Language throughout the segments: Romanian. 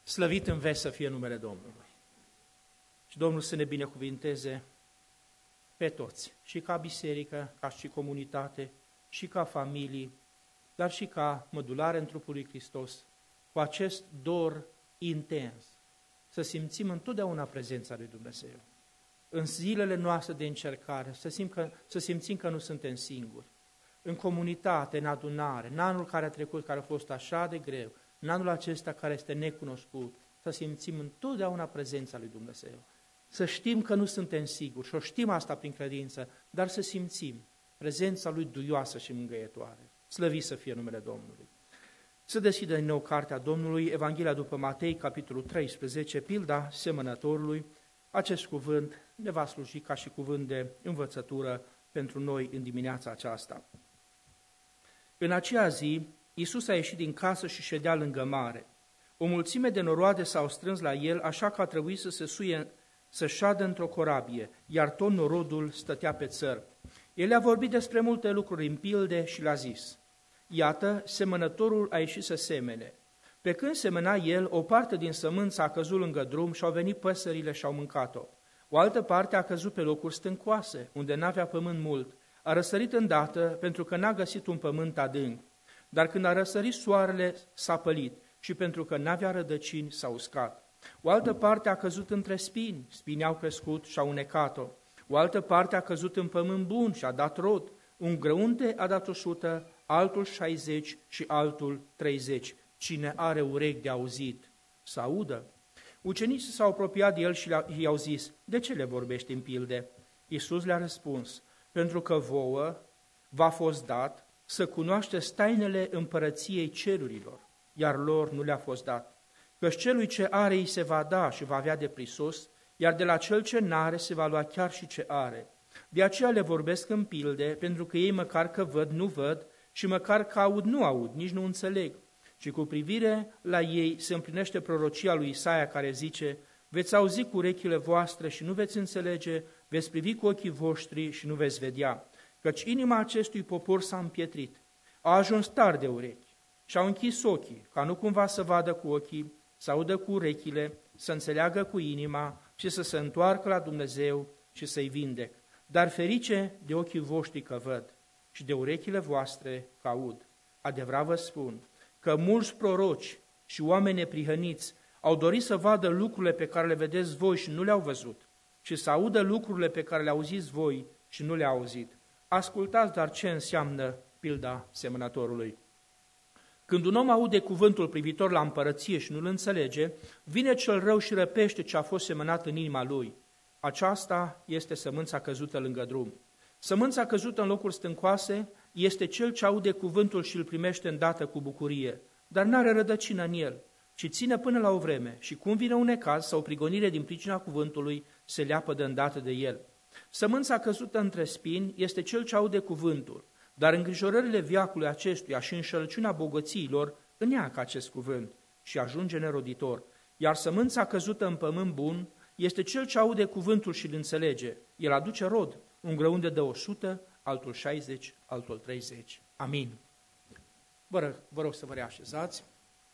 Slăvit în veci să fie numele Domnului. Și Domnul să ne binecuvinteze pe toți, și ca biserică, ca și comunitate, și ca familii, dar și ca mădulare în trupul lui Hristos, cu acest dor intens, să simțim întotdeauna prezența lui Dumnezeu. În zilele noastre de încercare, să simțim că nu suntem singuri. În comunitate, în adunare, în anul care a trecut, care a fost așa de greu, în anul acesta care este necunoscut, să simțim întotdeauna prezența lui Dumnezeu. Să știm că nu suntem siguri și o știm asta prin credință, dar să simțim prezența lui duioasă și mângâietoare. Slăvit să fie numele Domnului. Să deschidă din nou cartea Domnului, Evanghelia după Matei, capitolul 13, pilda semănătorului. Acest cuvânt ne va sluji ca și cuvânt de învățătură pentru noi în dimineața aceasta. În aceea zi, Iisus a ieșit din casă și ședea lângă mare. O mulțime de noroade s-au strâns la el, așa că a trebuit să șadă într-o corabie, iar tot norodul stătea pe țăr. El a vorbit despre multe lucruri în pilde și le-a zis: iată, semănătorul a ieșit să semene. Pe când semăna el, o parte din sămânță a căzut lângă drum și au venit păsările și au mâncat-o. O altă parte a căzut pe locuri stâncoase, unde n-avea pământ mult. A răsărit îndată, pentru că n-a găsit un pământ adânc. Dar când a răsărit soarele, s-a pălit și pentru că n-avea rădăcini, s-a uscat. O altă parte a căzut între spini, spinii au crescut și au unecat-o. O altă parte a căzut în pământ bun și a dat rod. Un grăunte a dat 100, altul 60 și altul 30. Cine are urechi de auzit, să audă. Ucenicii s-au apropiat de el și i-au zis: de ce le vorbești în pilde? Iisus le-a răspuns: pentru că vouă v-a fost dat să cunoașteți tainele împărăției cerurilor, iar lor nu le-a fost dat. Căci celui ce are îi se va da și va avea de prisos, iar de la cel ce n-are se va lua chiar și ce are. De aceea le vorbesc în pilde, pentru că ei măcar că văd, nu văd, și măcar că aud, nu aud, nici nu înțeleg. Și cu privire la ei se împlinește prorocia lui Isaia care zice: veți auzi cu urechile voastre și nu veți înțelege, veți privi cu ochii voștri și nu veți vedea. Căci inima acestui popor s-a împietrit, a ajuns tari de urechi și au închis ochii, ca nu cumva să vadă cu ochii, să audă cu urechile, să înțeleagă cu inima și să se întoarcă la Dumnezeu și să-i vindec. Dar ferice de ochii voștri că văd și de urechile voastre că aud. Adevărat vă spun că mulți proroci și oameni neprihăniți au dorit să vadă lucrurile pe care le vedeți voi și nu le-au văzut, și să audă lucrurile pe care le auziți voi și nu le-au auzit. Ascultați dar ce înseamnă pilda semănătorului. Când un om aude cuvântul privitor la împărăție și nu-l înțelege, vine cel rău și răpește ce a fost semănat în inima lui. Aceasta este sămânța căzută lângă drum. Sămânța căzută în locuri stâncoase este cel ce aude cuvântul și îl primește îndată cu bucurie, dar n-are rădăcină în el, ci ține până la o vreme și cum vine un necaz sau o prigonire din pricina cuvântului, se leapă de îndată de el. Sămânța căzută între spini este cel ce aude cuvântul, dar îngrijorările veacului acestuia și înșelăciunea bogățiilor îneacă acest cuvânt și ajunge neroditor. Iar sămânța căzută în pământ bun este cel ce aude cuvântul și îl înțelege. El aduce rod, un grăunte de 100, altul 60, altul 30. Amin. Vă rog să vă reașezați.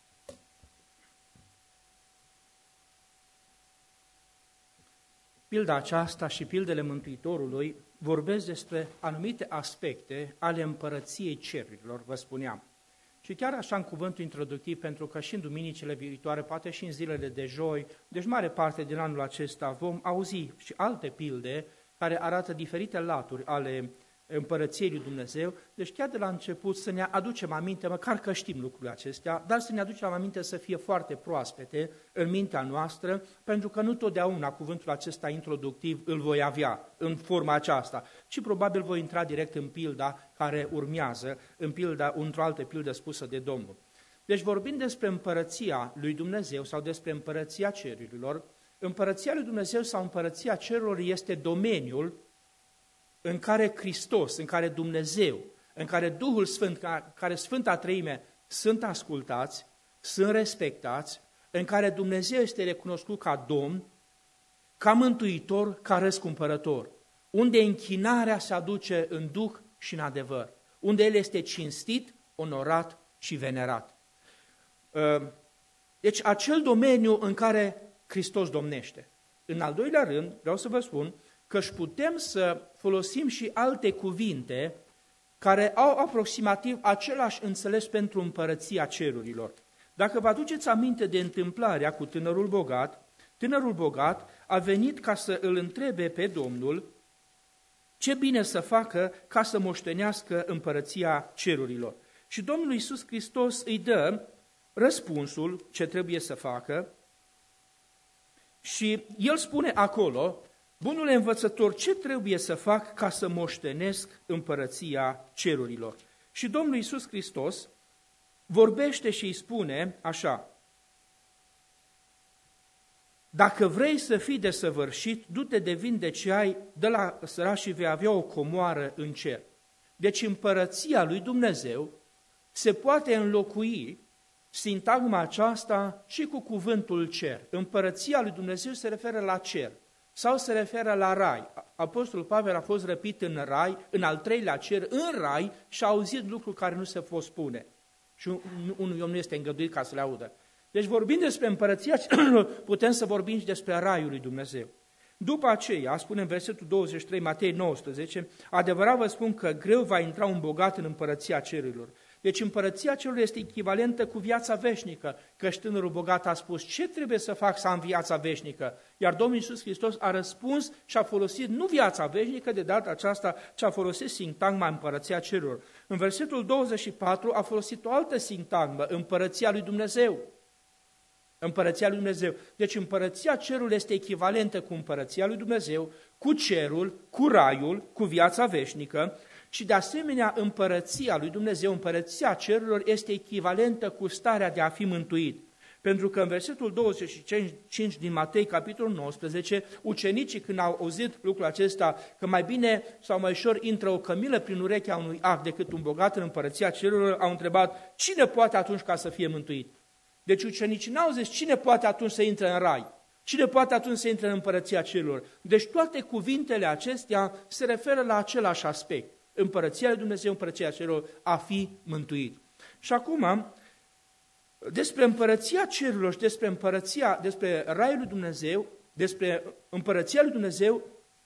Pilda aceasta și pildele Mântuitorului vorbesc despre anumite aspecte ale împărăției cerurilor, vă spuneam. Și chiar așa în cuvântul introductiv, pentru că și în duminicile viitoare, poate și în zilele de joi, deci mare parte din anul acesta vom auzi și alte pilde care arată diferite laturi ale împărăției lui Dumnezeu. Deci chiar de la început să ne aducem aminte, măcar că știm lucrurile acestea, dar să ne aducem aminte să fie foarte proaspete în mintea noastră, pentru că nu totdeauna cuvântul acesta introductiv îl voi avea în forma aceasta, ci probabil voi intra direct în pilda care urmează, într-o altă pildă spusă de Domnul. Deci vorbind despre împărăția lui Dumnezeu sau despre împărăția cerurilor, împărăția lui Dumnezeu sau împărăția cerurilor este domeniul în care Hristos, în care Dumnezeu, în care Duhul Sfânt, în care Sfânta Treime sunt ascultați, sunt respectați, în care Dumnezeu este recunoscut ca Domn, ca Mântuitor, ca Răscumpărător, unde închinarea se aduce în Duh și în adevăr, unde El este cinstit, onorat și venerat. Deci acel domeniu în care Hristos domnește. În al doilea rând, vreau să vă spun că își putem să folosim și alte cuvinte care au aproximativ același înțeles pentru împărăția cerurilor. Dacă vă aduceți aminte de întâmplarea cu tânărul bogat a venit ca să îl întrebe pe Domnul ce bine să facă ca să moștenească împărăția cerurilor. Și Domnul Iisus Hristos îi dă răspunsul ce trebuie să facă și el spune acolo: bunule învățător, ce trebuie să fac ca să moștenesc împărăția cerurilor? Și Domnul Iisus Hristos vorbește și îi spune așa: dacă vrei să fii desăvârșit, du-te de vinde ce ai, dă la săraci și vei avea o comoară în cer. Deci împărăția lui Dumnezeu se poate înlocui sintagma aceasta și cu cuvântul cer. Împărăția lui Dumnezeu se referă la cer sau se referă la rai. Apostolul Pavel a fost răpit în rai, în al treilea cer, în rai, și a auzit lucruri care nu se pot spune. Și unul om nu este îngăduit ca să le audă. Deci vorbind despre împărăția cerurilor, putem să vorbim și despre raiul lui Dumnezeu. După aceea, spune în versetul 23, Matei 19, adevărat vă spun că greu va intra un bogat în împărăția cerurilor. Deci împărăția cerurilor este echivalentă cu viața veșnică, căci tânărul bogat a spus: ce trebuie să fac să am viața veșnică? Iar Domnul Iisus Hristos a răspuns și a folosit nu viața veșnică de data aceasta, ci a folosit sintagma împărăția cerurilor. În versetul 24 a folosit o altă sintagmă, împărăția lui Dumnezeu. Împărăția lui Dumnezeu. Deci împărăția cerului este echivalentă cu împărăția lui Dumnezeu, cu cerul, cu raiul, cu viața veșnică și de asemenea împărăția lui Dumnezeu, împărăția cerurilor este echivalentă cu starea de a fi mântuit. Pentru că în versetul 25 din Matei, capitolul 19, ucenicii când au auzit lucrul acesta, că mai bine sau mai ușor intră o cămilă prin urechea unui ac decât un bogat în împărăția cerurilor, au întrebat: cine poate atunci ca să fie mântuit? Deci ucenicii n-au zis cine poate atunci să intre în rai, cine poate atunci să intre în împărăția cerurilor. Deci toate cuvintele acestea se referă la același aspect: împărăția lui Dumnezeu, împărăția cerurilor, a fi mântuit. Și acum, despre împărăția cerurilor și despre raiul lui Dumnezeu, despre împărăția lui Dumnezeu,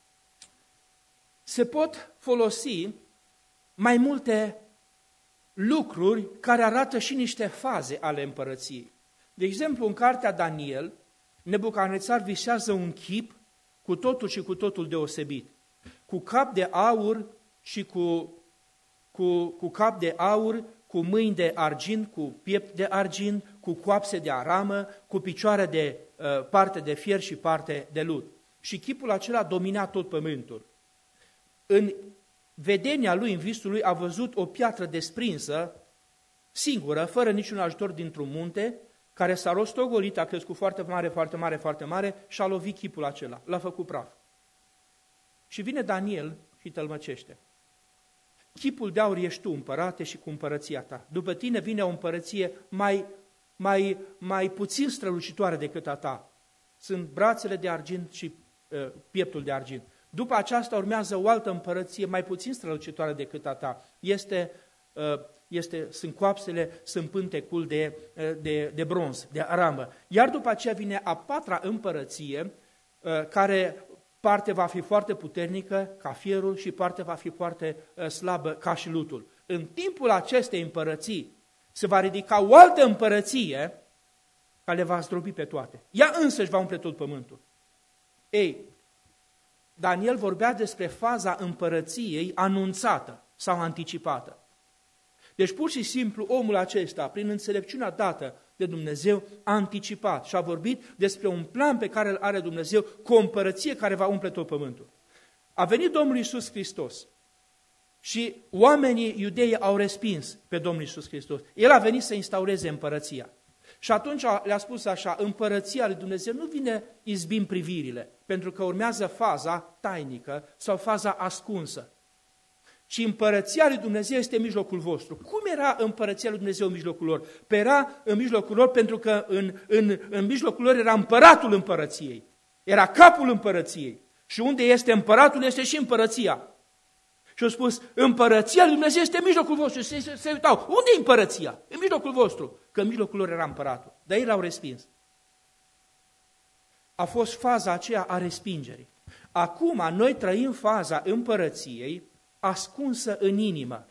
se pot folosi mai multe lucruri care arată și niște faze ale împărăției. De exemplu, în cartea Daniel, Nebucadnețar visează un chip cu totul și cu totul deosebit, cu cap de aur și cu cap de aur, cu mâini de argint, cu piept de argint, cu coapse de aramă, cu picioare de parte de fier și parte de lut. Și chipul acela domina tot pământul. În vedenia lui, în visul lui, a văzut o piatră desprinsă, singură, fără niciun ajutor dintr-un munte, care s-a rostogolit, a crescut foarte mare, foarte mare, foarte mare și a lovit chipul acela, l-a făcut praf. Și vine Daniel și tălmăcește: chipul de aur ești tu, împărate, și cu împărăția ta. După tine vine o împărăție mai puțin strălucitoare decât a ta. Sunt brațele de argint și pieptul de argint. După aceasta urmează o altă împărăție mai puțin strălucitoare decât a ta. Sunt coapsele, sunt pântecul de bronz, de aramă. Iar după aceea vine a patra împărăție, care parte va fi foarte puternică ca fierul și parte va fi foarte slabă ca și lutul. În timpul acestei împărății se va ridica o altă împărăție care le va zdrobi pe toate. Ea însăși va umple tot pământul. Ei, Daniel vorbea despre faza împărăției anunțată sau anticipată. Deci pur și simplu omul acesta, prin înțelepciunea dată de Dumnezeu, a anticipat și a vorbit despre un plan pe care îl are Dumnezeu, cu o împărăție care va umple tot pământul. A venit Domnul Iisus Hristos și oamenii iudei au respins pe Domnul Iisus Hristos. El a venit să instaureze împărăția. Și atunci le-a spus așa: împărăția lui Dumnezeu nu vine izbind privirile, pentru că urmează faza tainică sau faza ascunsă. ci împărăția lui Dumnezeu este în mijlocul vostru. Cum era împărăția lui Dumnezeu în mijlocul lor? Era în mijlocul lor pentru că în mijlocul lor era împăratul împărăției. Era capul împărăției. Și unde este împăratul, este și împărăția. Și și au spus, împărăția lui Dumnezeu este în mijlocul vostru. Și se uitau, unde e împărăția? În mijlocul vostru. Că în mijlocul lor era împăratul. Dar ei l-au respins. A fost faza aceea a respingerii. Acum noi trăim faza împărăției ascunsă în inimă.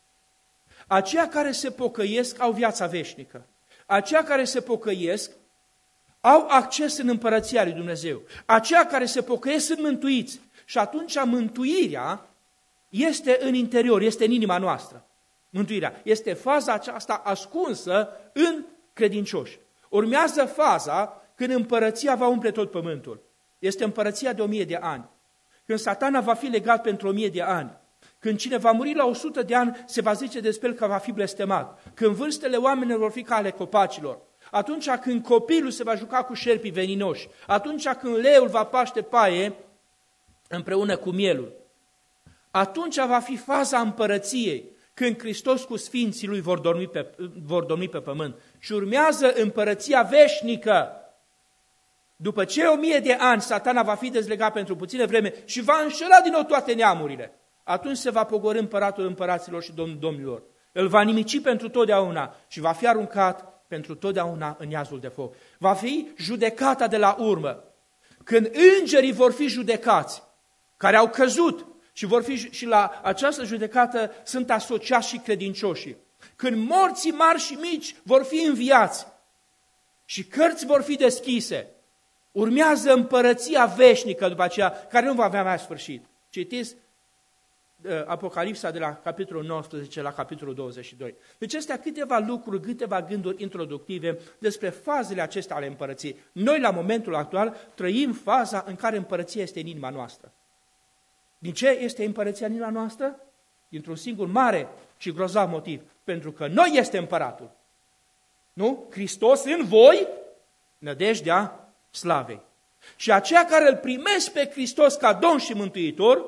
Aceia care se pocăiesc au viața veșnică. Aceia care se pocăiesc au acces în împărăția lui Dumnezeu. Aceia care se pocăiesc sunt mântuiți. Și atunci mântuirea este în interior, este în inima noastră. Mântuirea este faza aceasta ascunsă în credincioși. Urmează faza când împărăția va umple tot pământul. Este împărăția de 1000 de ani. Când Satana va fi legat pentru 1000 de ani. Când cine va muri la 100 de ani, se va zice despre el că va fi blestemat. Când vârstele oamenilor vor fi ca ale copacilor. Atunci când copilul se va juca cu șerpii veninoși. Atunci când leul va paște paie împreună cu mielul. Atunci va fi faza împărăției, când Hristos cu sfinții lui vor dormi pe pământ. Și urmează împărăția veșnică. După ce 1000 de ani Satana va fi dezlegat pentru puțină vreme și va înșela din nou toate neamurile, atunci se va pogorî împăratul împăraților și domnul domnilor. Îl va nimici pentru totdeauna și va fi aruncat pentru totdeauna în iazul de foc. Va fi judecata de la urmă. Când îngerii vor fi judecați, care au căzut și vor fi și la această judecată sunt asociați și credincioșii. Când morții mari și mici vor fi înviați și cărți vor fi deschise, urmează împărăția veșnică după aceea, care nu va avea mai sfârșit. Citiți Apocalipsa de la capitolul 19 la capitolul 22. Deci astea câteva lucruri, câteva gânduri introductive despre fazele acestea ale împărăției. Noi la momentul actual trăim faza în care împărăția este în inima noastră. Din ce este împărăția în inima noastră? Dintr-un singur mare și grozav motiv. Pentru că noi este împăratul. Nu? Hristos în voi, nădejdea slavei. Și aceia care îl primesc pe Hristos ca Domn și Mântuitor,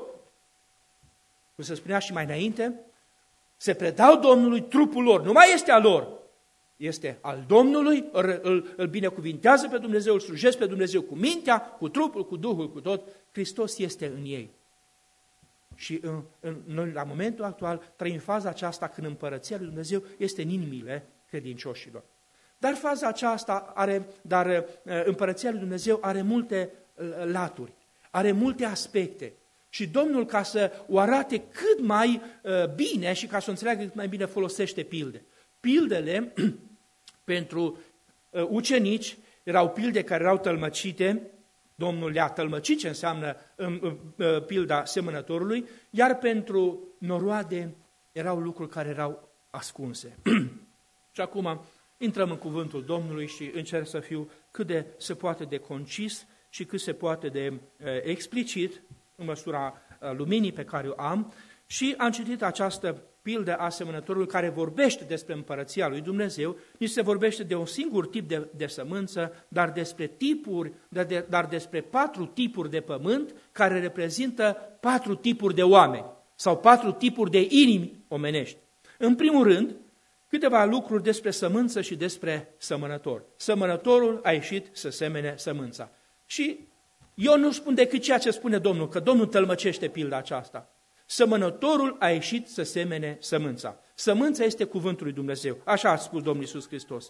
cum se spunea și mai înainte, se predau Domnului trupul lor. Nu mai este al lor. Este al Domnului, îl binecuvintează pe Dumnezeu, îl slujesc pe Dumnezeu cu mintea, cu trupul, cu Duhul, cu tot. Hristos este în ei. Și noi, la momentul actual, trăim faza aceasta când împărăția lui Dumnezeu este în inimile credincioșilor. Dar faza aceasta împărăția lui Dumnezeu are multe laturi, are multe aspecte. Și Domnul, ca să o arate cât mai bine și ca să o înțeleagă cât mai bine, folosește pilde. Pildele pentru ucenici erau pilde care erau tălmăcite. Domnul le-a tălmăcit, ce înseamnă pilda semănătorului, iar pentru noroade erau lucruri care erau ascunse. Și acum intrăm în cuvântul Domnului și încerc să fiu cât de se poate de concis și cât se poate de explicit, în măsura luminii pe care o am, și am citit această pildă a semănătorului care vorbește despre împărăția lui Dumnezeu. Nici se vorbește de un singur tip de sămânță, dar despre 4 tipuri de pământ care reprezintă 4 tipuri de oameni sau 4 tipuri de inimi omenești. În primul rând, câteva lucruri despre sămânță și despre sămănător. Sămănătorul a ieșit să semene sămânța. Și eu nu spun decât ceea ce spune Domnul, că Domnul tălmăcește pilda aceasta. Sămănătorul a ieșit să semene sămânța. Sămânța este cuvântul lui Dumnezeu. Așa a spus Domnul Iisus Hristos.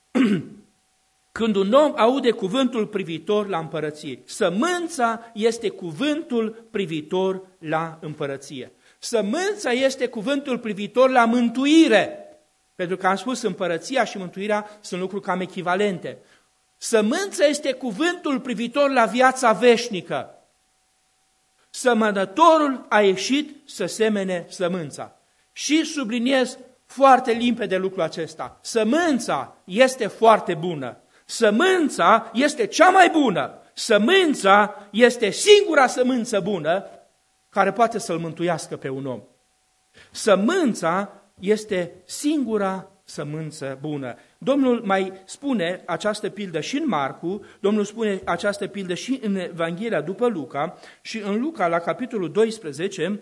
Când un om aude cuvântul privitor la împărăție, sămânța este cuvântul privitor la împărăție. Sămânța este cuvântul privitor la mântuire. Pentru că am spus, împărăția și mântuirea sunt lucruri cam echivalente. Sămânța este cuvântul privitor la viața veșnică. Sămănătorul a ieșit să semene sămânța. Și subliniez foarte limpede lucrul acesta. Sămânța este foarte bună. Sămânța este cea mai bună. Sămânța este singura sămânță bună care poate să-l mântuiască pe un om. Sămânța este singura sămânță bună. Domnul mai spune această pildă și în Marcu, Domnul spune această pildă și în Evanghelia după Luca și în Luca la capitolul 12,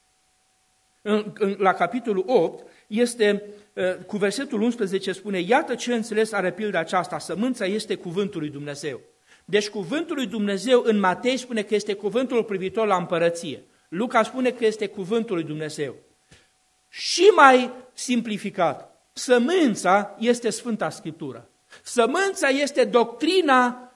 la capitolul 8, este cu versetul 11 spune: iată ce înțeles are pilda aceasta, sămânța este cuvântul lui Dumnezeu. Deci cuvântul lui Dumnezeu în Matei spune că este cuvântul privitor la împărăție. Luca spune că este cuvântul lui Dumnezeu. Și mai simplificat, sămânța este Sfânta Scriptură. Sămânța este doctrina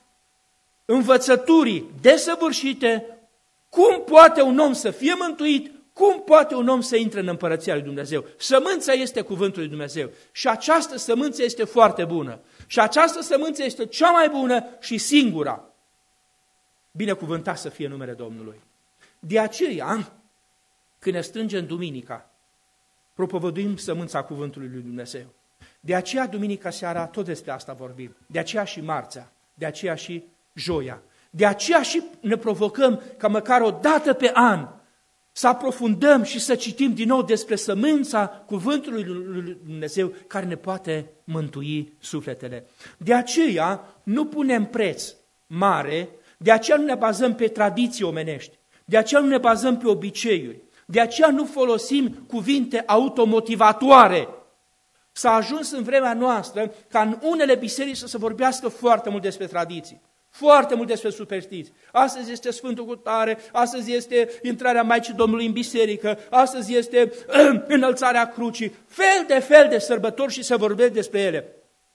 învățăturii desăvârșite, cum poate un om să fie mântuit, cum poate un om să intre în împărăția lui Dumnezeu. Sămânța este cuvântul lui Dumnezeu și această sămânță este foarte bună. Și această sămânță este cea mai bună și singura. Binecuvântat să fie numele Domnului. De aceea, când ne strângem duminica, propovăduim sămânța cuvântului lui Dumnezeu. De aceea, duminica seara, tot despre asta vorbim. De aceea și marțea, de aceea și joia. De aceea și ne provocăm ca măcar o dată pe an să aprofundăm și să citim din nou despre sămânța cuvântului lui Dumnezeu care ne poate mântui sufletele. De aceea nu punem preț mare, de aceea nu ne bazăm pe tradiții omenești, de aceea nu ne bazăm pe obiceiuri, de aceea nu folosim cuvinte automotivatoare. S-a ajuns în vremea noastră ca în unele biserici să se vorbească foarte mult despre tradiții. Foarte mult despre superstiții. Astăzi este Sfântul Cutare, astăzi este intrarea Maicii Domnului în biserică, astăzi este înălțarea crucii, fel de sărbători și se vorbește despre ele.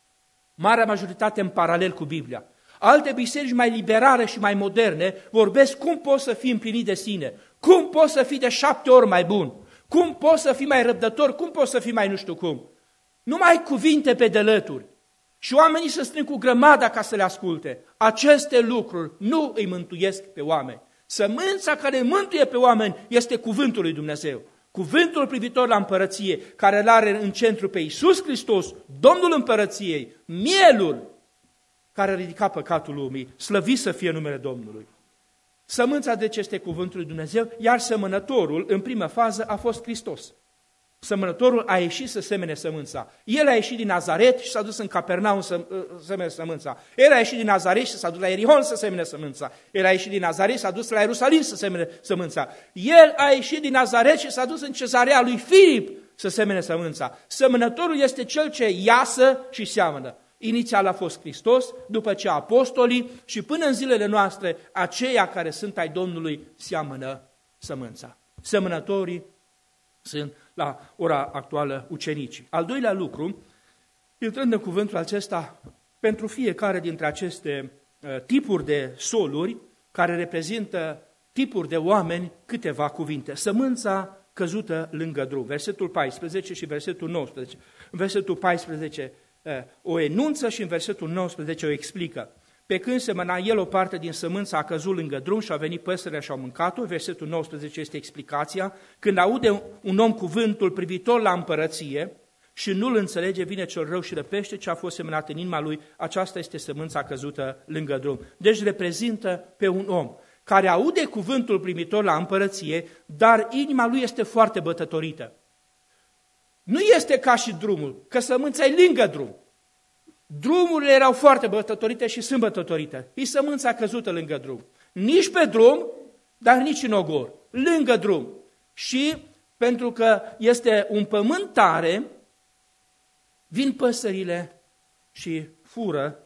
Marea majoritate în paralel cu Biblia. Alte biserici mai liberale și mai moderne vorbesc cum poți să fii împlinit de sine, cum poți să fii de 7 ori mai bun, cum poți să fii mai răbdător, cum poți să fii mai nu știu cum. Numai cuvinte pe delături. Și oamenii se strâng cu grămada ca să le asculte. Aceste lucruri nu îi mântuiesc pe oameni. Sămânța care îi mântuie pe oameni este cuvântul lui Dumnezeu. Cuvântul privitor la împărăție, care îl are în centru pe Iisus Hristos, Domnul împărăției, mielul care a ridicat păcatul lumii, slăvit să fie numele Domnului. Sămânța deci este cuvântul lui Dumnezeu, iar semănătorul, în prima fază, a fost Hristos. Sămănătorul a ieșit să semene sămânța. El a ieșit din Nazaret și s-a dus în Capernaum să semene sămânța. El a ieșit din Nazaret și s-a dus la Ierihon să semene sămânța. El a ieșit din Nazaret și s-a dus la Ierusalim să semene sămânța. El a ieșit din Nazaret și s-a dus în Cezarea lui Filip să semene sămânța. Sămănătorul este cel ce iasă și seamănă. Inițial a fost Hristos, după ce apostolii și până în zilele noastre aceia care sunt ai Domnului seamănă sămânța. Semănătorii sunt la ora actuală ucenicii. Al doilea lucru, intrând în cuvântul acesta, pentru fiecare dintre aceste tipuri de soluri, care reprezintă tipuri de oameni, câteva cuvinte. Sămânța căzută lângă drum, versetul 14 și versetul 19. În versetul 14 o enunță și în versetul 19 o explică. Pe când semăna el, o parte din sămânță a căzut lângă drum și a venit păsările și au mâncat-o. Versetul 19 este explicația. Când aude un om cuvântul privitor la împărăție și nu-l înțelege, vine cel rău și răpește ce a fost semănat în inima lui. Aceasta este sămânța căzută lângă drum. Deci reprezintă pe un om care aude cuvântul privitor la împărăție, dar inima lui este foarte bătătorită. Nu este ca și drumul, că sămânța e lângă drum. Drumurile erau foarte bătătorite și sunt bătătorite. E sămânța căzută lângă drum. Nici pe drum, dar nici în ogor. Lângă drum. Și pentru că este un pământ tare, vin păsările și fură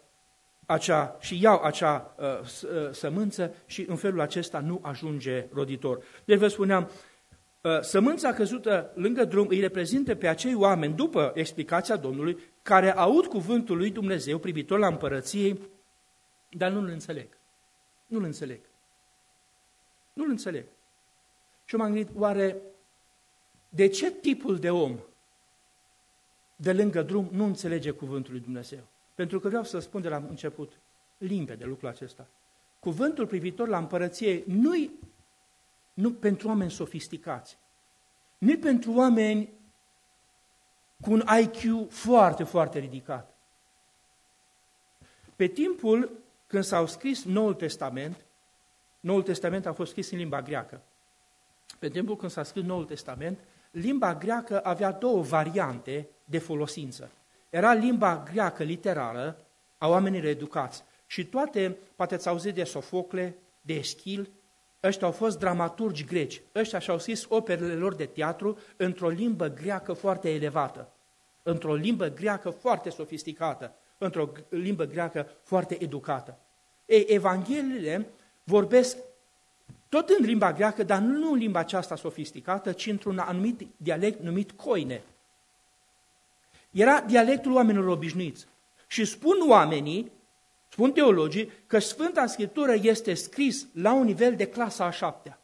și iau acea sămânță și în felul acesta nu ajunge roditor. Deci vă spuneam, sămânța căzută lângă drum îi reprezintă pe acei oameni, după explicația Domnului, care aud cuvântul lui Dumnezeu privitor la împărăție, dar nu-l înțeleg. Nu-l înțeleg. Nu-l înțeleg. Și m-am gândit, oare de ce tipul de om de lângă drum nu înțelege cuvântul lui Dumnezeu? Pentru că vreau să spun de la început, limpede lucrul acesta. Cuvântul privitor la împărăție nu pentru oameni sofisticați, nu pentru oameni cu un IQ foarte, foarte ridicat. Pe timpul când s-au scris Noul Testament a fost scris în limba greacă. Pe timpul când s-a scris Noul Testament, limba greacă avea două variante de folosință. Era limba greacă literară a oamenilor educați și poate ați auzit de Sofocle, de Eschil. Ăștia au fost dramaturgi greci. Ăștia și-au scris operele lor de teatru într-o limbă greacă foarte elevată, într-o limbă greacă foarte sofisticată, într-o limbă greacă foarte educată. Ei, Evangheliile vorbesc Tot în limba greacă, dar nu în limba aceasta sofisticată, ci într-un anumit dialect numit koine. Era dialectul oamenilor obișnuiți. Și spun teologii, că Sfânta Scriptură este scris la un nivel de clasa a 7-a.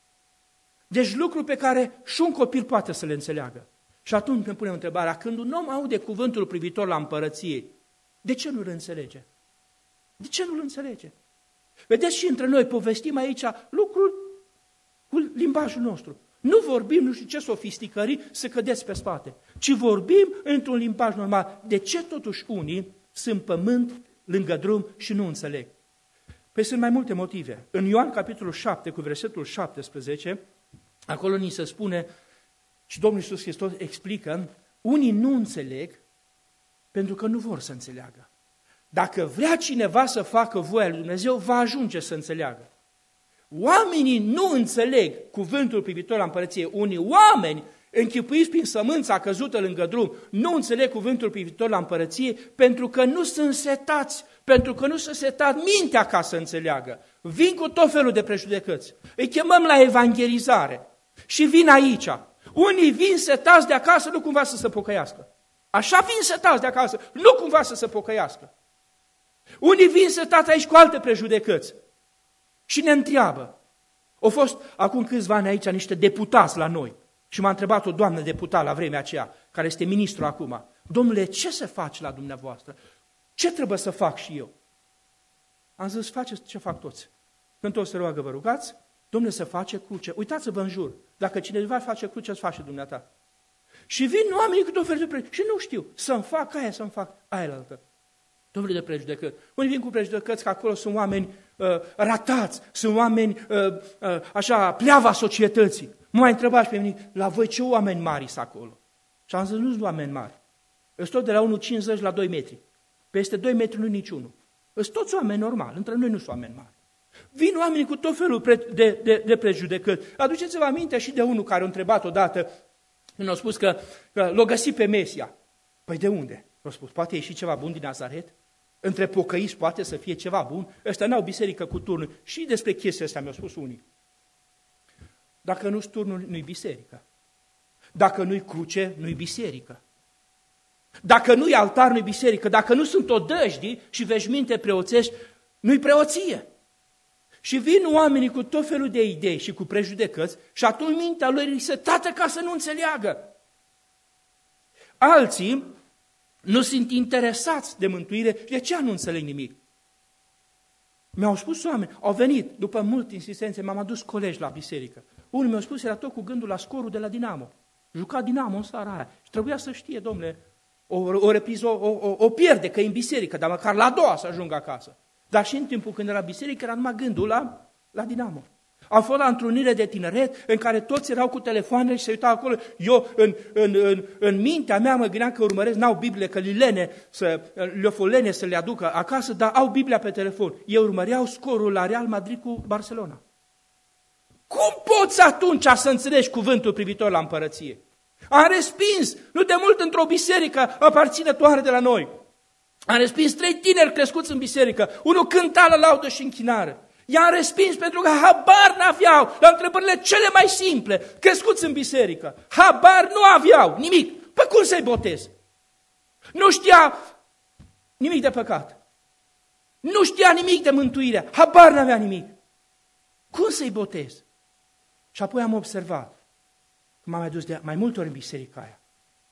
Deci lucru pe care și un copil poate să le înțeleagă. Și atunci ne punem întrebarea, când un om aude cuvântul privitor la împărăție, de ce nu-l înțelege? De ce nu-l înțelege? Vedeți, și între noi povestim aici lucruri cu limbajul nostru. Nu vorbim nu știu ce sofisticării să cădeți pe spate, ci vorbim într-un limbaj normal. De ce totuși unii sunt pământ lângă drum și nu înțeleg? Păi sunt mai multe motive. În Ioan capitolul 7 cu versetul 17, acolo ni se spune, și Domnul Iisus Hristos explică, unii nu înțeleg pentru că nu vor să înțeleagă. Dacă vrea cineva să facă voia lui Dumnezeu, va ajunge să înțeleagă. Oamenii nu înțeleg cuvântul privitor la împărăție. Unii oameni, închipuiți prin sămânța căzută lângă drum, nu înțeleg cuvântul privitor la împărăție pentru că nu sunt setați, pentru că nu s-a setat mintea ca să înțeleagă. Vin cu tot felul de prejudecăți. Îi chemăm la evangelizare și vin aici. Unii vin setați de acasă, nu cumva să se pocăiască. Așa vin setați de acasă, nu cumva să se pocăiască. Unii vin setați aici cu alte prejudecăți și ne întreabă. Au fost acum câțiva ani aici niște deputați la noi și m-a întrebat o doamnă deputat la vremea aceea, care este ministru acum, domnule, ce se face la dumneavoastră? Ce trebuie să fac și eu? Am zis, faceți ce fac toți. Când toți se roagă, vă rugați, domnule, să face cruce. Uitați-vă în jur, dacă cineva face cruce, îți face dumneata. Și vin oamenii cu tot felul de prejudecăți și nu știu, să-mi fac aia, să-mi fac aia altă. Tot felul de prejudecăți. Unii vin cu prejudecăți că acolo sunt oameni ratați, sunt oameni așa, pleava societății. Mă mai întrebați pe mine, la voi ce oameni mari sunt acolo? Și am zis, nu sunt oameni mari. Sunt tot de la 1,50 la 2 metri. Peste 2 metri nu nici unul. Sunt toți oameni normali, între noi nu sunt oameni mari. Vin oamenii cu tot felul de prejudecăți. Aduceți-vă aminte și de unul care a întrebat odată, când a spus că l-a găsit pe Mesia. Păi de unde? A spus, poate ieși ceva bun din Nazaret? Între pocăiți poate să fie ceva bun? Ăștia n-au biserică cu turnuri. Și despre chestia asta mi-au spus unii. Dacă nu-s turnuri, nu-i biserică. Dacă nu-i cruce, nu-i biserică. Dacă nu-i altar, nu-i biserică. Dacă nu sunt odăjdii și veșminte preoțești, nu-i preoție. Și vin oamenii cu tot felul de idei și cu prejudecăți și atunci mintea lor îi se tată ca să nu înțeleagă. Alții nu sunt interesați de mântuire, de ce nu înțeleg nimic? Mi-au spus oameni, au venit, după multe insistențe, m-am adus colegi la biserică. Unul mi-a spus, era tot cu gândul la scorul de la Dinamo. Juca Dinamo în seara aia și trebuia să știe, domnule, o repriză, o pierde, că e în biserică, dar măcar la a doua să ajungă acasă. Dar și în timpul când era biserică, era numai gândul la Dinamo. Am fost la întrunire de tineret în care toți erau cu telefoanele și se uitau acolo. Eu, în mintea mea, mă gândeam că urmăresc, n-au Biblie, că le-o folene să le aducă acasă, dar au Biblia pe telefon. Eu urmăreau scorul la Real Madrid cu Barcelona. Cum poți atunci să înțelegi cuvântul privitor la împărăție? Am respins, nu de mult într-o biserică aparținătoare de la noi. Am respins 3 tineri crescuți în biserică. Unul cânta la laudă și închinare. I-am respins pentru că habar n-aveau la întrebările cele mai simple, crescuți în biserică. Habar nu aveau nimic. Păi cum să-i botez? Nu știa nimic de păcat. Nu știa nimic de mântuire. Habar n-avea nimic. Cum să-i botez? Și apoi am observat că m-am mai dus de mai multe ori în biserica aia.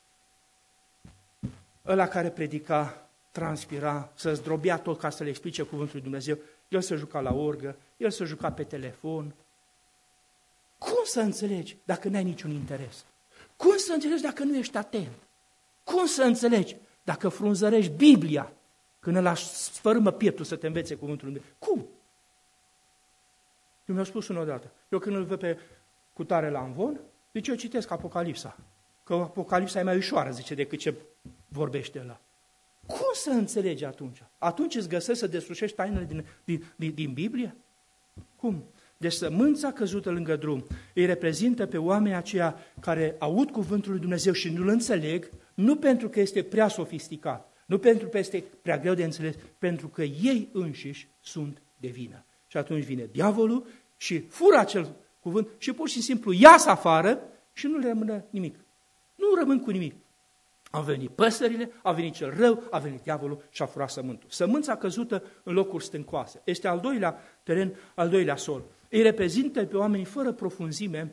Ăla care predica, transpira, să zdrobea tot ca să le explice cuvântul lui Dumnezeu. El se juca la orgă, el se juca pe telefon. Cum să înțelegi dacă n-ai niciun interes? Cum să înțelegi dacă nu ești atent? Cum să înțelegi dacă frunzărești Biblia când ăla sfărâmă pieptul să te învețe cuvântul lui Dumnezeu? Cum? Eu mi-a spus unul odată, eu când îl văd pe cutare la amvon, zice, eu citesc Apocalipsa, că Apocalipsa e mai ușoară, zice, decât ce vorbește ăla. Cum să înțelegi atunci? Atunci îți găsești să deslușești tainele din Biblie? Cum? Deci sămânța căzută lângă drum îi reprezintă pe oamenii aceia care aud cuvântul lui Dumnezeu și nu-l înțeleg, nu pentru că este prea sofisticat, nu pentru că este prea greu de înțeles, pentru că ei înșiși sunt de vină. Și atunci vine diavolul, și fură acel cuvânt și pur și simplu iasă afară și nu le rămână nimic. Nu rămân cu nimic. Au venit păsările, a venit cel rău, a venit diavolul și a furat sământul. Sămânța căzută în locuri stâncoase. Este al doilea teren, al doilea sol. Îi reprezintă pe oamenii fără profunzime,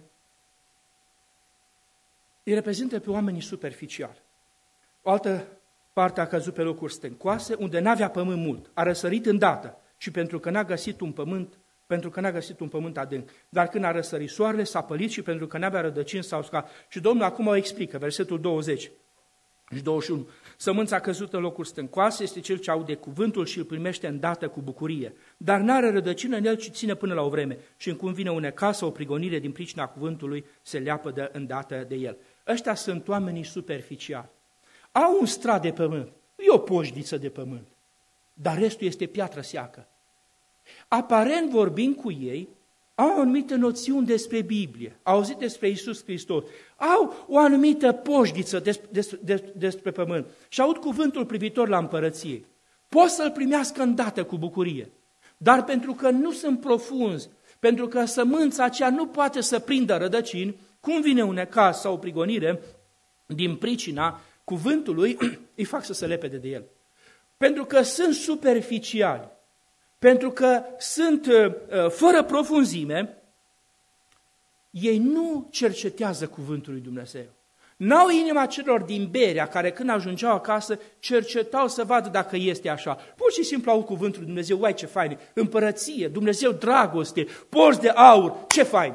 îi reprezintă pe oamenii superficiali. O altă parte a căzut pe locuri stâncoase, unde n-avea pământ mult. A răsărit îndată și pentru că n-a găsit un pământ adânc. Dar când a răsărit soarele, s-a pălit și pentru că n-avea rădăcini s-a uscat. Și Domnul acum o explică, versetul 20 și 21. Sămânța căzută în locuri stâncoase este cel ce aude cuvântul și îl primește îndată cu bucurie. Dar n-are rădăcină în el, ci ține până la o vreme. Și când vine un necaz sau o prigonire din pricina cuvântului, se leapădă îndată de el. Ăștia sunt oamenii superficiali. Au un strat de pământ, e o poșdiță de pământ, dar restul este piatră seacă. Aparent vorbind cu ei, au o anumită noțiune despre Biblie, au auzit despre Iisus Hristos, au o anumită poșdiță despre pământ și aud cuvântul privitor la împărăție. Pot să-l primească îndată cu bucurie, dar pentru că nu sunt profunzi, pentru că sămânța aceea nu poate să prindă rădăcini, cum vine un necaz sau o prigonire, din pricina cuvântului, îi fac să se lepede de el. Pentru că sunt superficiali, pentru că sunt fără profunzime, ei nu cercetează cuvântul lui Dumnezeu. N-au inima celor din Berea care când ajungeau acasă cercetau să vadă dacă este așa. Pur și simplu au cuvântul lui Dumnezeu, uai ce fain, împărăție, Dumnezeu dragoste, porți de aur, ce fain.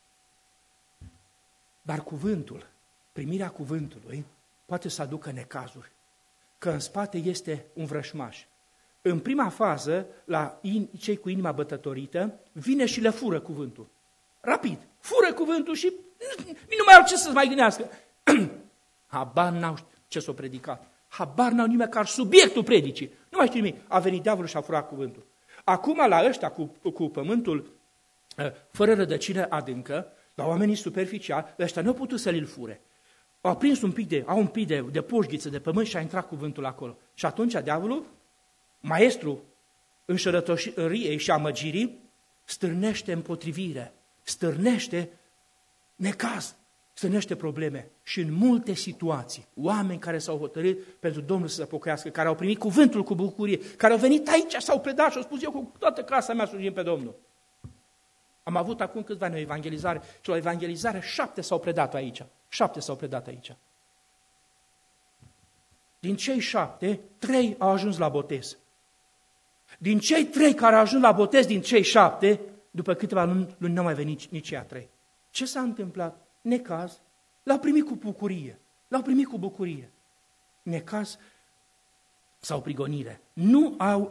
Dar cuvântul, primirea cuvântului, poate să aducă necazuri, că în spate este un vrășmaș. În prima fază, la cei cu inima bătătorită, vine și le fură cuvântul. Rapid, fură cuvântul și nu mai au ce să-ți mai gândească. Habar n-au ce s-o predicat. Habar n-au nimeni care subiectul predicii. Nu mai știu nimic. A venit diavolul și a furat cuvântul. Acum la ăștia cu pământul fără rădăcină adâncă, la oamenii superficiali, ăștia nu au putut să-l fure. Au prins un pic de poșghiță de pământ și a intrat cuvântul acolo. Și atunci diavolul, maestru înșelătoriei și amăgirii, stârnește împotrivire, stârnește necaz, stârnește probleme. Și în multe situații, oameni care s-au hotărât pentru Domnul să se pocăiască, care au primit cuvântul cu bucurie, care au venit aici, s-au predat și au spus, eu cu toată casa mea slujim pe Domnul. Am avut acum câțiva ani o evangelizare și la evangelizare 7 s-au predat aici. 7 s-au predat aici. Din cei 7, 3 au ajuns la botez. Din cei 3 care au ajuns la botez, din cei 7, după câteva luni nu au mai venit nici ea 3. Ce s-a întâmplat? Necaz. L-au primit cu bucurie. L-au primit cu bucurie. Necaz sau prigonire. Nu au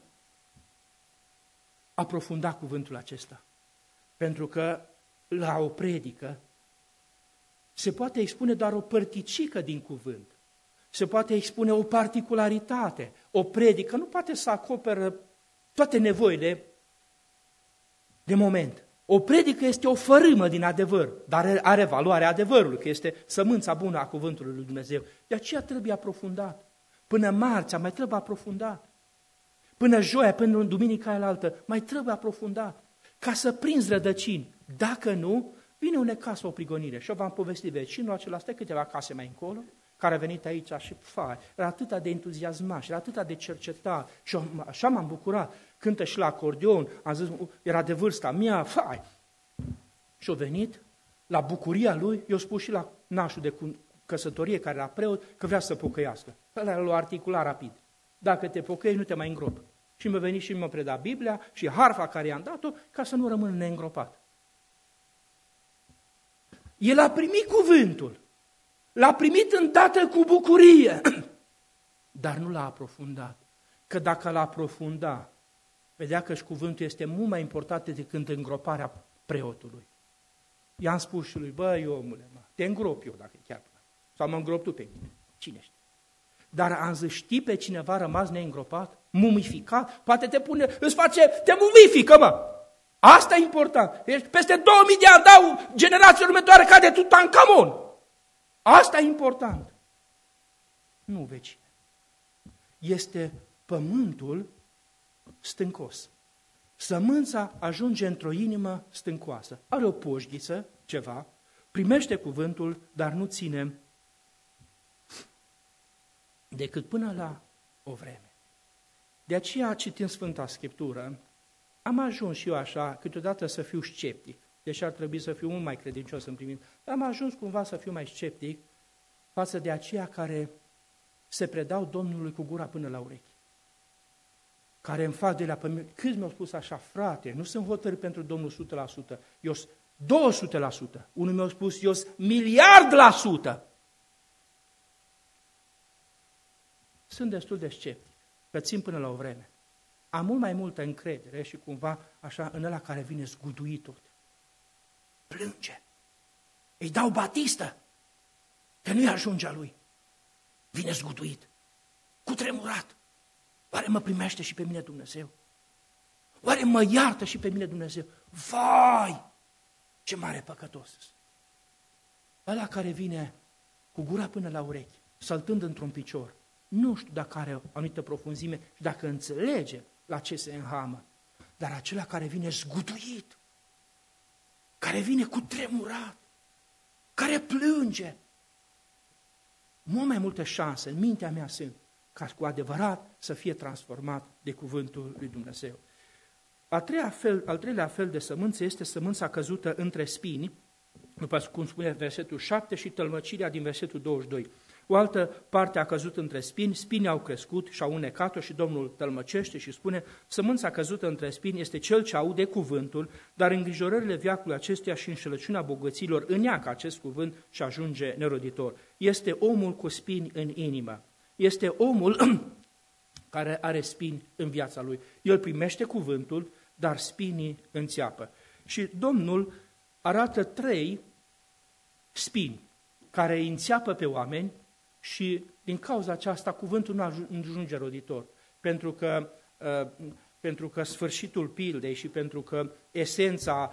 aprofundat cuvântul acesta. Pentru că la o predică se poate expune doar o părticică din cuvânt. Se poate expune o particularitate. O predică nu poate să acoperă toate nevoile de moment. O predică este o fărâmă din adevăr, dar are valoarea adevărului, că este sămânța bună a cuvântului lui Dumnezeu. De aceea trebuie aprofundat. Până marțea mai trebuie aprofundat. Până joia, până în duminica alaltă, mai trebuie aprofundat. Ca să prinzi rădăcini. Dacă nu, vine un necaz sau o prigonire. Și eu v-am povestit vecinul acela, stă câteva case mai încolo, care a venit aici și era atâta de entuziasmat și era atâta de cercetat. Și așa m-am bucurat. Cântă și la acordeon, am zis, era de vârsta mea, Și a venit, la bucuria lui, i-a spus și la nașul de căsătorie, care era preot, că vrea să pocăiască. Ăla l-a articulat rapid. Dacă te pocăiești, nu te mai îngropi. Și mi-a venit și mi-a predat Biblia și harfa care i-am dat-o, ca să nu rămân neîngropat. El a primit cuvântul, l-a primit îndată cu bucurie, dar nu l-a aprofundat. Că dacă l-a aprofundat, vedea că și cuvântul este mult mai important decât îngroparea preotului. I-am spus și lui, băi, omule, te îngrop eu dacă chiar. Sau mă îngrop tu pe mine. Cine știe? Dar am zis, știi pe cineva rămas neîngropat, mumificat? Poate te mumifică, mă! Asta e important. Deci peste 2000 de ani dau generația următoare ca de Tutankamon. Asta e important. Nu, vecine. Este pământul stâncos. Sămânța ajunge într-o inimă stâncoasă. Are o poșghiță, ceva, primește cuvântul, dar nu ține decât până la o vreme. De aceea, citind Sfânta Scriptură, am ajuns și eu așa, câteodată să fiu sceptic, deși ar trebui să fiu mult mai credincios în primul rând, dar am ajuns cumva să fiu mai sceptic față de aceia care se predau Domnului cu gura până la urechi, care îmi fac de la pământ. Câți mi-au spus așa, frate, nu sunt hotărât pentru Domnul 100%, eu sunt 200%, unul mi-a spus, eu sunt 1.000.000%. Sunt destul de sceptic, că țin până la o vreme. Am mult mai multă încredere și cumva așa în ăla care vine zguduit tot. Plânge. Îi dau batistă, că nu-i ajungea lui. Vine zguduit, cutremurat. Oare mă primește și pe mine Dumnezeu? Oare mă iartă și pe mine Dumnezeu? Vai, ce mare păcătos! Ăla care vine cu gura până la urechi, saltând într-un picior, nu știu dacă are o anumită profunzime și dacă înțelege la ce se înhamă, dar acela care vine zguduit, care vine cutremurat, care plânge, mult mai multe șanse în mintea mea sunt ca cu adevărat să fie transformat de cuvântul lui Dumnezeu. Al treilea fel de sămânță este sămânța căzută între spini, după cum spune versetul 7 și tălmăcirea din versetul 22. O altă parte a căzut între spini, spinii au crescut și au unecat-o și Domnul tălmăcește și spune, sămânța căzută între spini este cel ce aude cuvântul, dar îngrijorările veacului acestuia și înșelăciunea bogăților îneacă acest cuvânt și ajunge neroditor. Este omul cu spini în inimă. Este omul care are spini în viața lui. El primește cuvântul, dar spinii înțeapă. Și Domnul arată 3 spini care îi înțeapă pe oameni și din cauza aceasta cuvântul nu ajunge roditor. Pentru că sfârșitul pildei și pentru că esența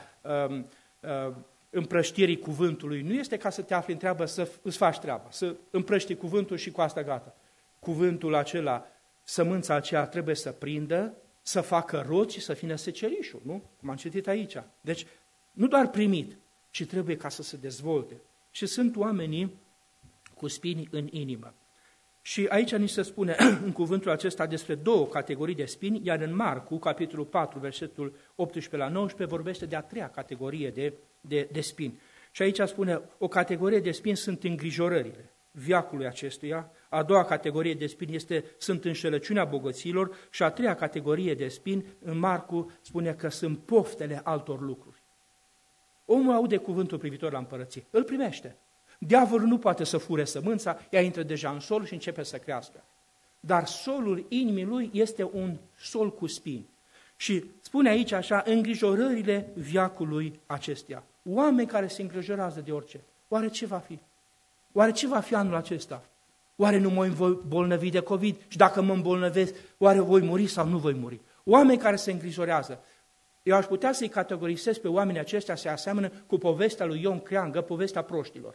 împrăștirii cuvântului nu este ca să te afli în treabă să îți faci treaba, să împrăști cuvântul și cu asta gata. Cuvântul acela, sămânța aceea trebuie să prindă, să facă rod și să fie secerișul, nu? Cum am citit aici. Deci, nu doar primit, ci trebuie ca să se dezvolte. Și sunt oamenii cu spini în inimă. Și aici ni se spune în cuvântul acesta despre 2 categorii de spini, iar în Marcu, capitolul 4, versetul 18 la 19, vorbește de a 3-a categorie de spini. Și aici spune, o categorie de spini sunt îngrijorările veacului acestuia, a 2-a categorie de spini sunt înșelăciunea bogăților și a 3-a categorie de spini, în Marcu, spune că sunt poftele altor lucruri. Omul aude cuvântul privitor la împărăție, îl primește. Diavolul nu poate să fure sămânța, ea intră deja în sol și începe să crească. Dar solul inimii lui este un sol cu spini. Și spune aici așa, îngrijorările veacului acesteia. Oameni care se îngrijorează de orice. Oare ce va fi? Oare ce va fi anul acesta? Oare nu mă voi îmbolnăvi de COVID? Și dacă mă îmbolnăvesc, oare voi muri sau nu voi muri? Oameni care se îngrijorează. Eu aș putea să-i categorisez pe oamenii aceștia, se aseamănă cu povestea lui Ion Creangă, povestea proștilor.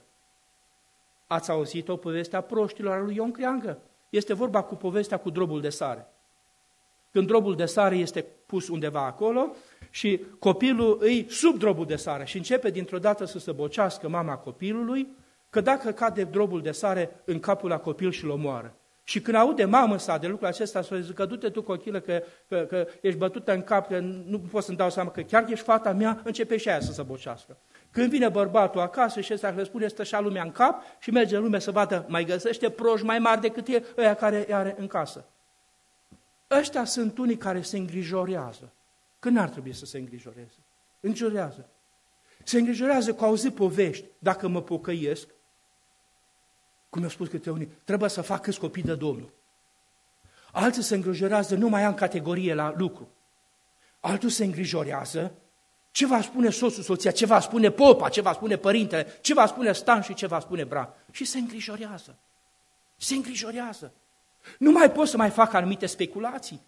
Ați auzit-o, povestea proștilor a lui Ion Creangă? Este vorba cu povestea cu drobul de sare. Când drobul de sare este pus undeva acolo și copilul îi sub drobul de sare și începe dintr-o dată să se bocească mama copilului, că dacă cade drobul de sare în capul la copil și-l omoară. Și când aude mamă sa de lucrul acesta, să zic că du-te tu, cochilă, că ești bătută în cap, că nu pot să-mi dau seama că chiar ești fata mea, începe și aia să se bocească. Când vine bărbatul acasă și ăsta le spune, stă și lumea în cap și merge în lume să vadă, mai găsește proști mai mari decât e ăia care îi are în casă. Ăștia sunt unii care se îngrijorează. Că n-ar trebui să se îngrijoreze. Îngrijorează. Se îngrijorează că au auzit povești, dacă mă pocăiesc, cum mi-au spus câte unii, trebuie să fac câți copii de Domnul. Alții se îngrijorează, nu mai am categorie la lucru. Altul se îngrijorează, ce va spune soțul, soția, ce va spune popa, ce va spune părintele, ce va spune Stan și ce va spune Bran. Și se îngrijorează. Se îngrijorează. Nu mai pot să mai fac anumite speculații.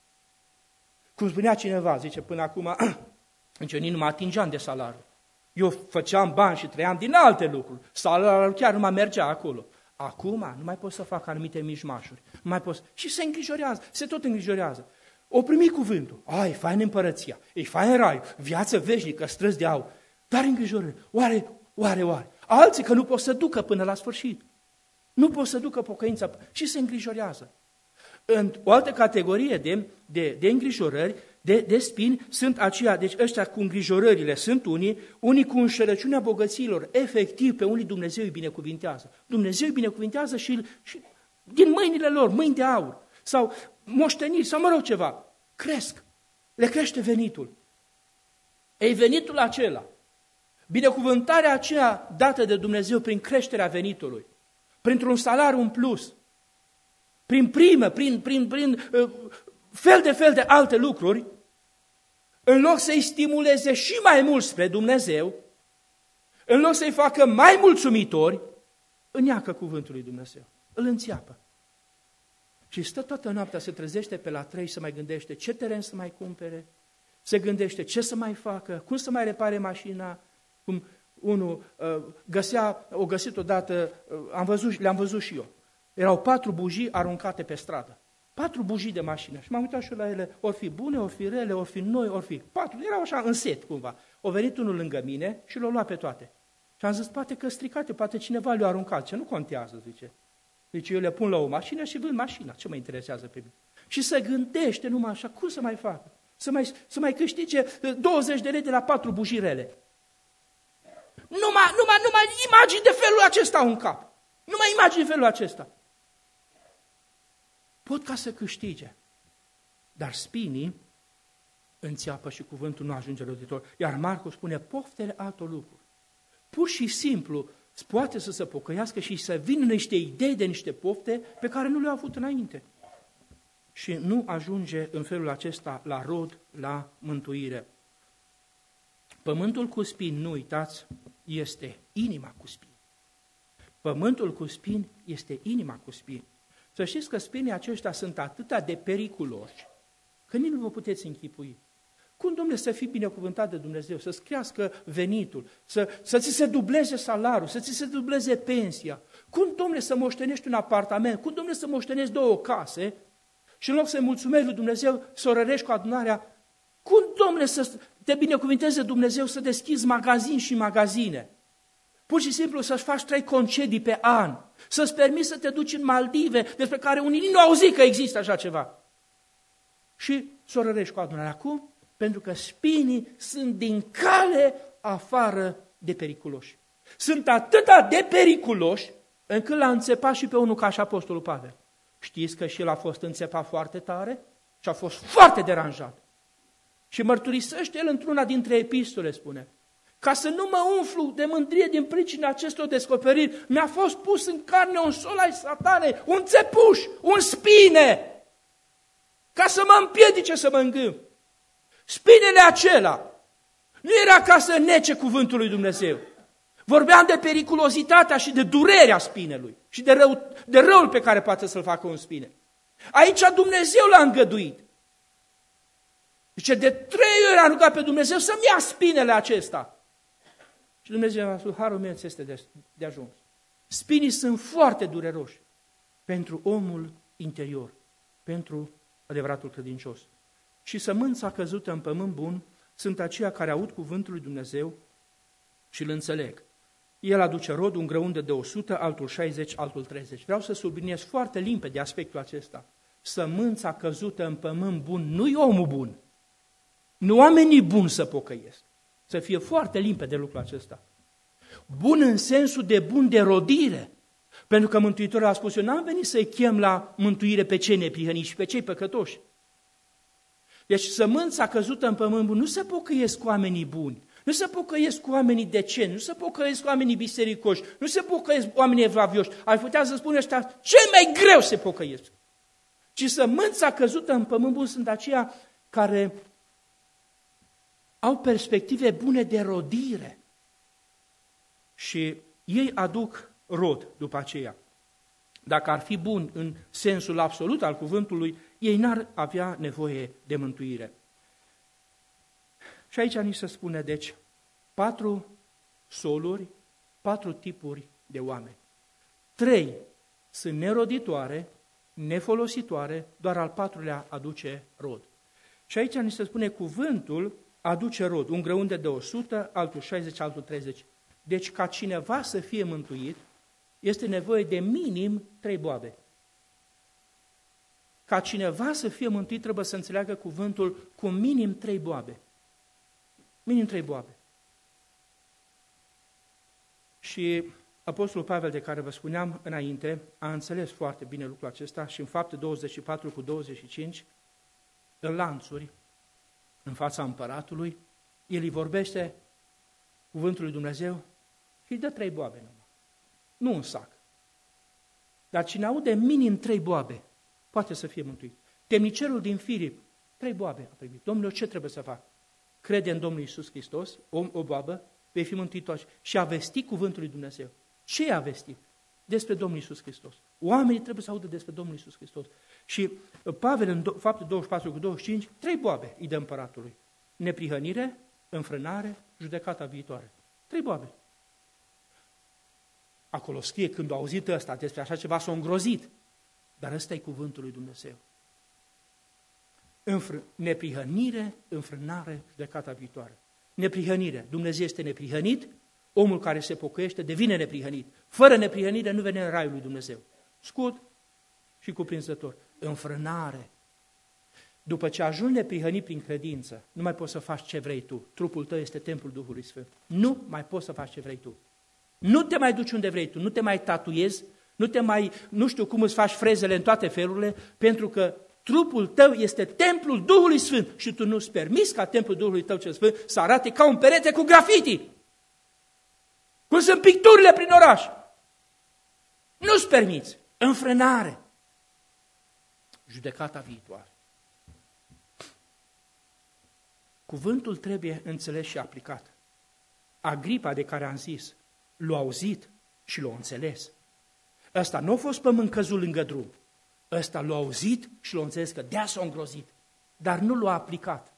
Cum spunea cineva, zice, până acum, nici nu mă atingeam de salariu. Eu făceam bani și trăiam din alte lucruri. Salariul chiar nu mai mergea acolo. Acum nu mai pot să fac anumite mișmașuri. Nu mai pot. Și se îngrijorează, se tot îngrijorează. O primi cuvântul. E fain împărăția, e fain raiul, viață veșnică, străzi de aur. Dar îngrijorări. Oare. Alții că nu pot să ducă până la sfârșit. Nu pot să ducă pocăința și se îngrijorează. În o altă categorie de îngrijorări, de spini, sunt aceia, deci ăștia cu îngrijorările sunt unii cu înșelăciunea bogăților. Efectiv, pe unii Dumnezeu îi binecuvintează. Dumnezeu îi binecuvintează și din mâinile lor, mâini de aur, sau moșteniri, sau ceva, cresc. Le crește venitul. Ei, venitul acela, binecuvântarea aceea dată de Dumnezeu prin creșterea venitului, printr-un salariu în plus, prin primă, prin fel de alte lucruri, în loc să-i stimuleze și mai mult spre Dumnezeu, în loc să-i facă mai mulțumitori, îneacă cuvântul lui Dumnezeu, îl înțeapă. Și stă toată noaptea, se trezește pe la 3 să mai gândește ce teren să mai cumpere, se gândește ce să mai facă, cum să mai repare mașina, cum unul o găsit odată, le-am văzut și eu. Erau 4 bujii aruncate pe stradă. 4 bujii de mașină. Și m-am uitat și la ele, ori fi bune, ori fi rele, ori fi noi, ori fi 4. Erau așa în set cumva. O venit unul lângă mine și le-a luat pe toate. Și am zis, poate că stricate, poate cineva le-a aruncat. Ce nu contează, zice. Deci eu le pun la o mașină și vând mașina. Ce mă interesează pe mine? Și se gândește numai așa, cum să mai facă? Să mai câștige 20 de lei de la 4 bujii rele. Numai imagini de felul acesta în cap. Numai imagini de felul acesta. Pot ca să câștige, dar spinii înțeapă și cuvântul nu ajunge la auditor. Iar Marcu spune poftele altor lucruri. Pur și simplu poate să se pocăiască și să vină niște idei de niște pofte pe care nu le-au avut înainte. Și nu ajunge în felul acesta la rod, la mântuire. Pământul cu spini, nu uitați, este inima cu spini. Pământul cu spini este inima cu spini. Să știți că spinii aceștia sunt atât de periculoși, că nici nu vă puteți închipui. Cum, domnule, să fii binecuvântat de Dumnezeu, să-ți crească venitul, să ți se dubleze salariul, să ți se dubleze pensia? Cum, domnule, să moștenești un apartament? Cum, domnule, să moștenești 2 case și în loc să-i mulțumești lui Dumnezeu, să o rărești cu adunarea? Cum, domnule, să te binecuvinteze Dumnezeu să deschizi magazin și magazine? Pur și simplu să-și faci 3 concedii pe an, să-ți permiți să te duci în Maldive, despre care unii nu au zis că există așa ceva. Și să o rărești cu adunarea. Cum? Pentru că spinii sunt din cale afară de periculoși. Sunt atât de periculoși, încât l-a înțepat și pe unul ca și Apostolul Pavel. Știți că și el a fost înțepat foarte tare și a fost foarte deranjat. Și mărturisește el într-una dintre epistole, spune, ca să nu mă umflu de mândrie din pricina acestor descoperiri, mi-a fost pus în carne un sol ai satane, un țepuș, un spine, ca să mă împiedice să mă îngâmp. Spinele acela nu era ca să nece cuvântul lui Dumnezeu. Vorbeam de periculozitatea și de durerea spinelui și de răul pe care poate să-l facă un spine. Aici Dumnezeu l-a îngăduit. Zice, de 3 ori a rugat pe Dumnezeu să-mi ia spinele acesta. Și Dumnezeu a spus, harul meu ți este de ajuns. Spinii sunt foarte dureroși pentru omul interior, pentru adevăratul credincios. Și sămânța căzută în pământ bun sunt aceia care aud cuvântul lui Dumnezeu și îl înțeleg. El aduce rod, un grăunte de 100, altul 60, altul 30. Vreau să subliniez foarte limpede aspectul acesta. Sămânța căzută în pământ bun nu-i omul bun. Nu oamenii buni să pocăiesc. Să fie foarte limpede lucrul acesta. Bun în sensul de bun de rodire. Pentru că Mântuitorul a spus, eu n-am venit să-i chem la mântuire pe cei neprihăniți și pe cei păcătoși. Deci sămânța căzută în pământ bun nu se pocăiesc cu oamenii buni, nu se pocăiesc cu oamenii deceni, nu se pocăiesc cu oamenii bisericoși, nu se pocăiesc cu oamenii evlavioși. Ai putea să spune ăștia, cel mai greu se pocăiesc. Ci sămânța căzută în pământ bun sunt aceia care au perspective bune de rodire și ei aduc rod după aceea. Dacă ar fi bun în sensul absolut al cuvântului, ei n-ar avea nevoie de mântuire. Și aici ni se spune, deci, 4 soluri, 4 tipuri de oameni. 3 sunt neroditoare, nefolositoare, doar al 4-lea aduce rod. Și aici ni se spune cuvântul aduce rod, un grăunte de 100, altul 60, altul 30. Deci ca cineva să fie mântuit, este nevoie de minim 3 boabe. Ca cineva să fie mântuit, trebuie să înțeleagă cuvântul cu minim 3 boabe. Minim 3 boabe. Și Apostolul Pavel, de care vă spuneam înainte, a înțeles foarte bine lucrul acesta și în Fapte 24:25, în lanțuri, în fața împăratului, el îi vorbește cuvântul lui Dumnezeu și îi dă 3 boabe numai. Nu un sac. Dar cine aude minim 3 boabe, poate să fie mântuit. Temnicerul din Filip, 3 boabe a primit. Domnule, ce trebuie să fac? Crede în Domnul Iisus Hristos, o boabă, vei fi mântuit. Și a vestit cuvântul lui Dumnezeu. Ce a vestit? Despre Domnul Iisus Hristos. Oamenii trebuie să audă despre Domnul Iisus Hristos. Și Pavel, în Fapte 24:25, 3 boabe îi dă împăratului. Neprihănire, înfrânare, judecata viitoare. 3 boabe. Acolo scrie, când a auzit ăsta despre așa ceva, s-a îngrozit. Dar ăsta e cuvântul lui Dumnezeu. Neprihănire, înfrânare, judecata viitoare. Neprihănire. Dumnezeu este neprihănit, omul care se pocăiește devine neprihănit. Fără neprihănire nu vine în raiul lui Dumnezeu. Scurt și cuprinzător. Înfrânare. După ce ajungi neprihănit prin credință, nu mai poți să faci ce vrei tu. Trupul tău este templul Duhului Sfânt. Nu mai poți să faci ce vrei tu. Nu te mai duci unde vrei tu, nu te mai tatuiezi, nu știu cum îți faci frezele în toate felurile, pentru că trupul tău este templul Duhului Sfânt și tu nu-ți permiți ca templul Duhului tău cel Sfânt să arate ca un perete cu grafiti. Cum sunt picturile prin oraș. Nu-ți permiți. Înfrânare. Judecata viitoare. Cuvântul trebuie înțeles și aplicat. Agripa, de care am zis, l-a auzit și l-a înțeles. Ăsta nu a fost pământ căzut lângă drum. Ăsta l-a auzit și l-a înțeles că de-aia s-a îngrozit. Dar nu l-a aplicat.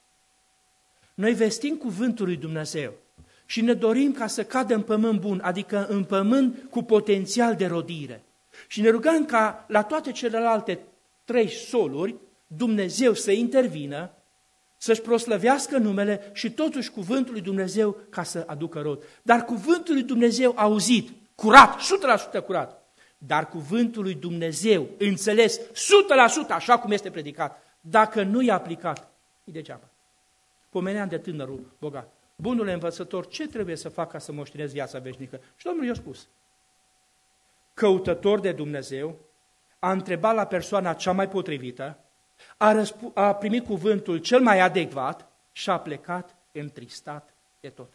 Noi vestim cuvântul lui Dumnezeu și ne dorim ca să cadă în pământ bun, adică în pământ cu potențial de rodire. Și ne rugăm ca la toate celelalte 3 soluri Dumnezeu să intervină, să-și proslăvească numele și totuși cuvântul lui Dumnezeu ca să aducă rod. Dar cuvântul lui Dumnezeu auzit, curat, 100% curat, dar cuvântul lui Dumnezeu înțeles 100% așa cum este predicat, dacă nu e aplicat, e degeaba. Pomeneam de tânărul bogat. Bunule învățător, ce trebuie să fac ca să moștenesc viața veșnică? Și Domnul i-a spus, căutător de Dumnezeu, a întrebat la persoana cea mai potrivită, a primit cuvântul cel mai adecvat și a plecat întristat de tot.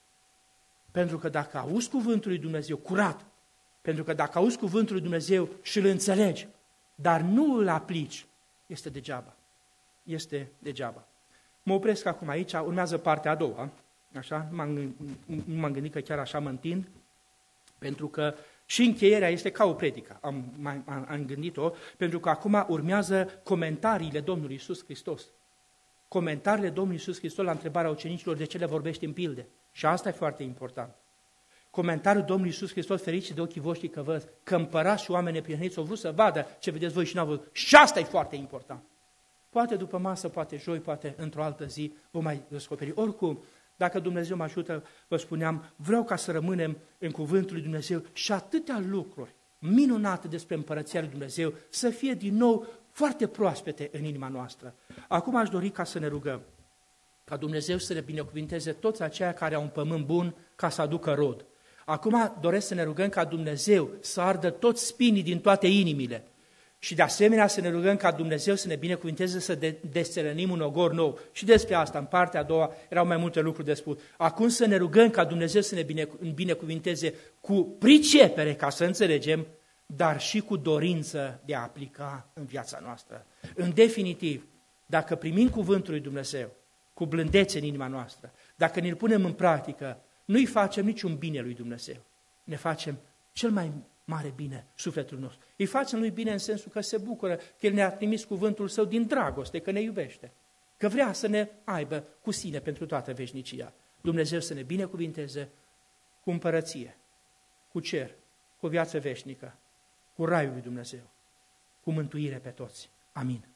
Pentru că dacă auzi cuvântul lui Dumnezeu curat, pentru că dacă auzi cuvântul lui Dumnezeu și îl înțelegi, dar nu îl aplici, este degeaba. Este degeaba. Mă opresc acum aici, urmează partea a doua, așa, nu m-am gândit că chiar așa mă întind, pentru că și încheierea este ca o predică, am gândit-o, pentru că acum urmează comentariile Domnului Iisus Hristos. Comentariile Domnului Iisus Hristos la întrebarea ucenicilor de ce le vorbești în pilde. Și asta e foarte important. Comentariul Domnului Iisus Hristos, feriți de ochii voștri că văd, că împărați și oameni neprihăniți au vrut să vadă ce vedeți voi și n-au văzut. Și asta e foarte important. Poate după masă, poate joi, poate într-o altă zi vom mai descoperi. Oricum, dacă Dumnezeu mă ajută, vă spuneam, vreau ca să rămânem în cuvântul lui Dumnezeu și atâtea lucruri minunate despre împărăția lui Dumnezeu să fie din nou foarte proaspete în inima noastră. Acum aș dori ca să ne rugăm, ca Dumnezeu să ne binecuvinteze toți aceia care au un pământ bun ca să aducă rod. Acum doresc să ne rugăm ca Dumnezeu să ardă toți spinii din toate inimile. Și de asemenea să ne rugăm ca Dumnezeu să ne binecuvinteze să desțelănim un ogor nou. Și despre asta, în partea a doua, erau mai multe lucruri de spus. Acum să ne rugăm ca Dumnezeu să ne binecuvinteze cu pricepere, ca să înțelegem, dar și cu dorință de a aplica în viața noastră. În definitiv, dacă primim cuvântul lui Dumnezeu cu blândețe în inima noastră, dacă ne-l punem în practică, nu-i facem niciun bine lui Dumnezeu. Ne facem cel mai mare bine sufletul nostru. Îi facem lui bine în sensul că se bucură că El ne-a trimis cuvântul Său din dragoste, că ne iubește, că vrea să ne aibă cu sine pentru toată veșnicia. Dumnezeu să ne binecuvinteze cu împărăție, cu cer, cu viață veșnică, cu raiul lui Dumnezeu, cu mântuire pe toți. Amin.